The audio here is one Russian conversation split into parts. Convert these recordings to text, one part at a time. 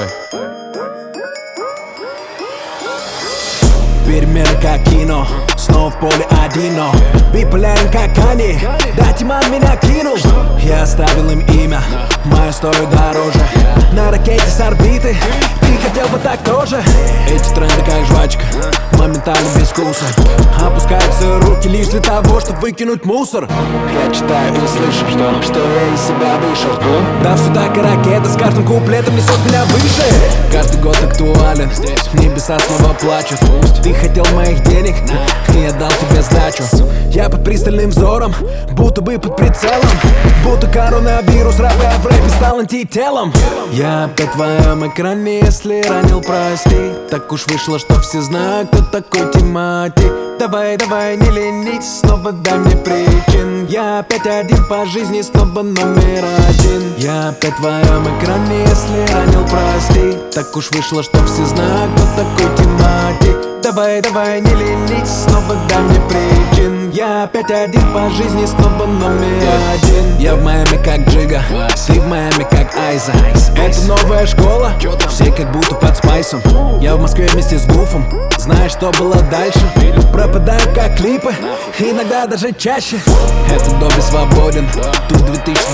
Перемены как кино, снова в поле один, но биполярен как они. Да, Тиман меня кинул. Я оставил им имя, мое стоит дороже. На ракете с орбиты, ты хотел бы так тоже. Эти тренды как жвачка, моментально без вкуса. Опускаются руки лишь для того, чтобы выкинуть мусор. Я читаю и слышу, что я из себя вышел. Да, все так и ракета с каждым куплетом несет меня выше. Каждый год актуален, небеса снова плачут. Ты хотел моих денег, и я дал тебе сдачу. Я под пристальным взором, будто бы под прицелом. Будто коронавирус, рэпа в рэпе стал антителом. Я опять в твоем экране, если ранил, прости. Так уж вышло, что все знают, кто такой Тимати. Давай, давай, не ленись, снова дай мне причин. Я опять один по жизни, снова номер один. Я опять в твоем экране, если ранил, прости. Так уж вышло, что все знают, кто такой Тимати. Давай, давай, не ленись, снова дай мне причин. Я опять один по жизни, снова номер один. Я в Майами как Джига, ты в Майами как Айза. Это новая школа, все как будто под спайсом. Я в Москве вместе с Гуфом, знаешь, что было дальше? Пропадаю как клипы, иногда даже чаще. Этот доби свободен, тут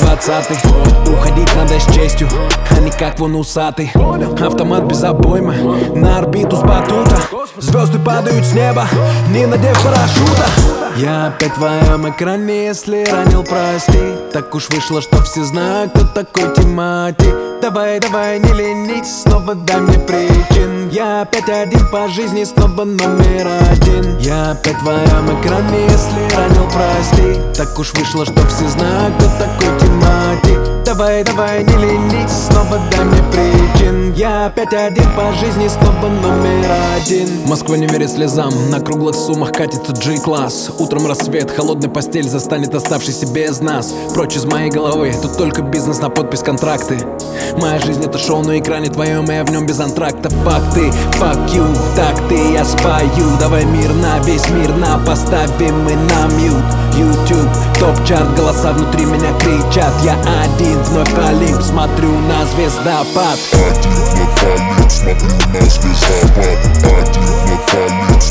2020. Уходить надо с честью, а не как вон усатый. Автомат без обоймы, на орбиту с батута. Звезды падают с неба, не надев парашюта. Я опять в твоем экране, если ранил, прости. Так уж вышло, что все знают, кто такой Тимати. Давай, давай, не ленись, снова дай мне причин. Я опять один по жизни, снова номер один. Я опять в твоем экране, если ранил, прости. Так уж вышло, что все знают, кто такой Тимати. Давай, давай, не ленись, снова дай мне причин. Я опять один по жизни, снова номер один. Москва не верит слезам, на круглых суммах катится G-класс. Утром рассвет, холодная постель застанет оставшийся без нас. Прочь из моей головы, тут только бизнес на подпись контракты. Моя жизнь это шоу на экране твоем, и я в нем без антракта. Факты, fuck you, так ты я спою. Давай мирно, весь мир на поставим мы на мьют. YouTube, топ-чарт, голоса внутри меня кричат. Я один, вновь Олимп, смотрю на звездопад. Один, вновь Олимп, смотрю на звездопад. Один, вновь Олимп,